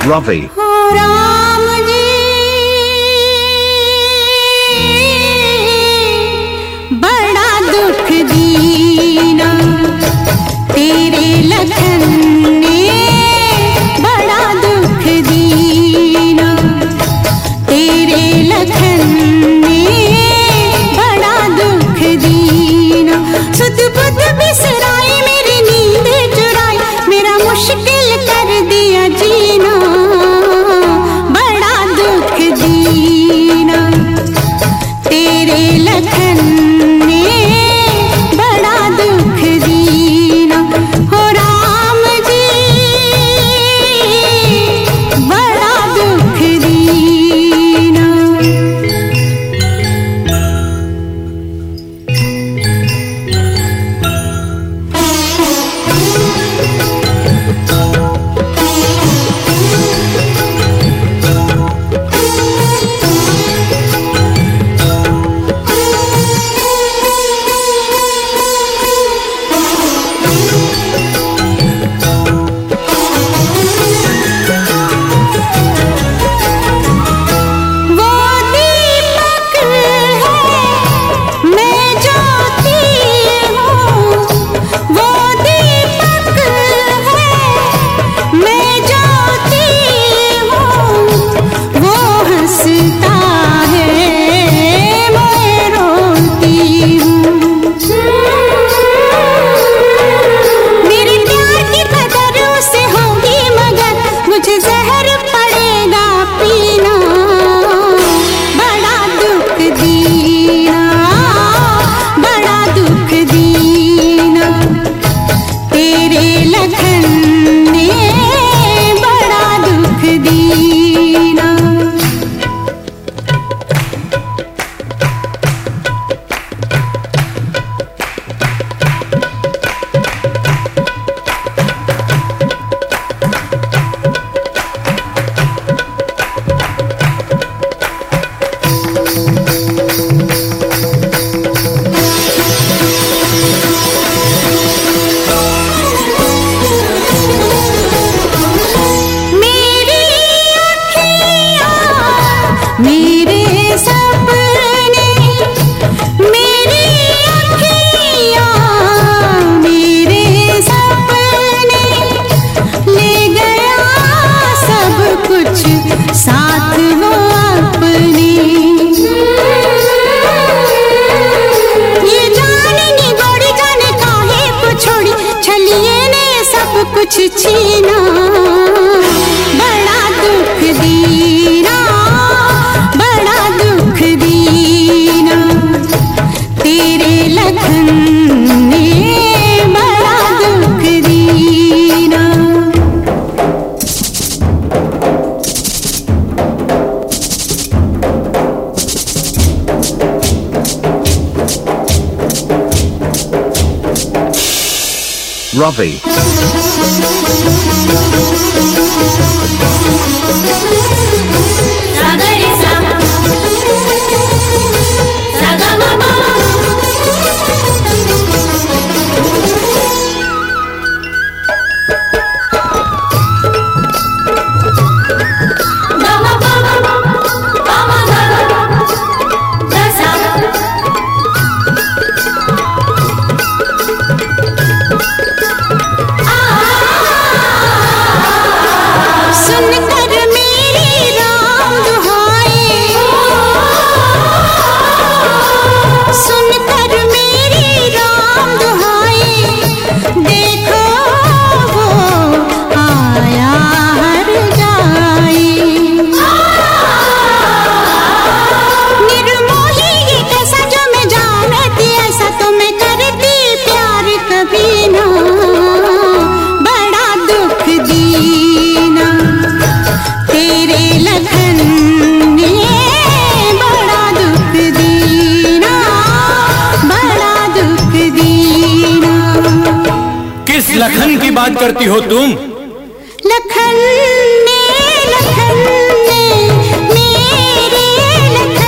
Ravi. बड़ा दुख दीना तेरे लखन ने, बड़ा दुख दीना तेरे लखन ने, बड़ा दुख दीना। सुध बुध बिसराई मेरी नींद चुराई, मेरा मुश्किल कर दिया जीना, बड़ा दुख दीना तेरे लखन ने, बड़ा दुख दीना। हो राम जी बड़ा दुख दीना। कुछ छीना, बड़ा दुख दीना, बड़ा दुख दीना तेरे लखन ने, बड़ा दुख दीना। Ravi. लखन की बात करती हो तुम? लखन ने मेरे लखन